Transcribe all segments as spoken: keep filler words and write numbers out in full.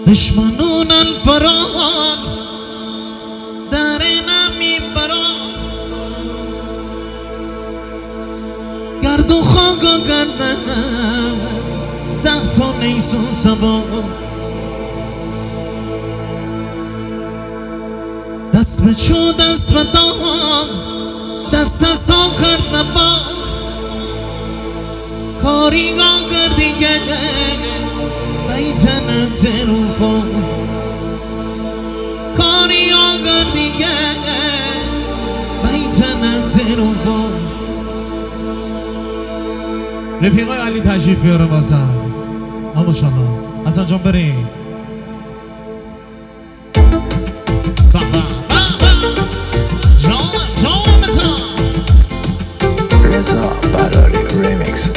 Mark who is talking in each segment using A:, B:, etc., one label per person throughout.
A: دشمنون الفرار در نمی بران گرد و خاک و گردن ده تا نیسون سبا دست به چو دست به داز دست سا کرد نباز کاری گاه کردی که بیتن تلو فاز کاری گاه کردی که بیتن تلو فاز
B: رفیقای علی تشریف بیاره بازم ماشاءالله حسن جان بریم
C: رضا براری ریمیکس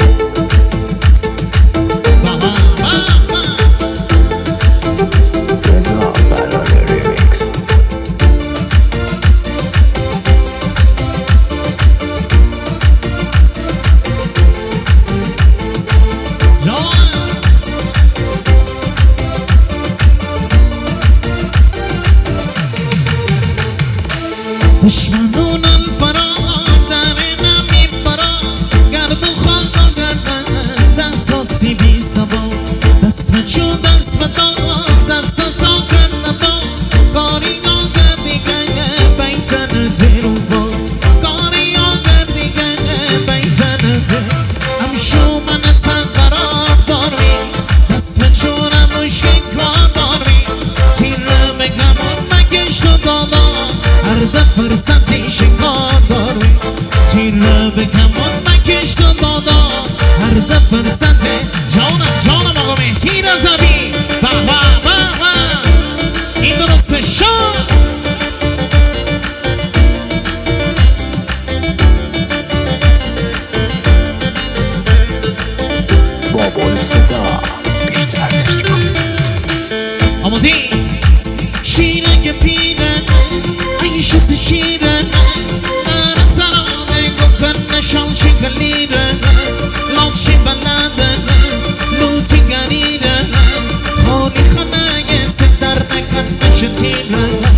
C: رضا براری ریمیکس
A: دشمنون الفرار در نمی بران گرد و خاک و گردن ده تا سیبی سبا دست به چو دست به داز دست سا کرد نباز کاری گاه کردی که بیتن تیرو باز کاری گاه کردی که بیتن تیر همشو من تقرار داری دست به چو نموشی کار داری تیر بگمون مگشت و دادا هر دفعه فرصتی شکار داری تیر به کمون مکشت و دادا هر دفعه فرصتی جانم جانم آقا مهدی رضوی به به به به این درسته شد
C: بابول صدا بیشتر سرچ کن
A: آمادی شیره که پیره ای شست شیره در سراده گفت نشان چی کلیره لاکشی بلده لوتی گریره خالی خانه ستر نکن نشتیره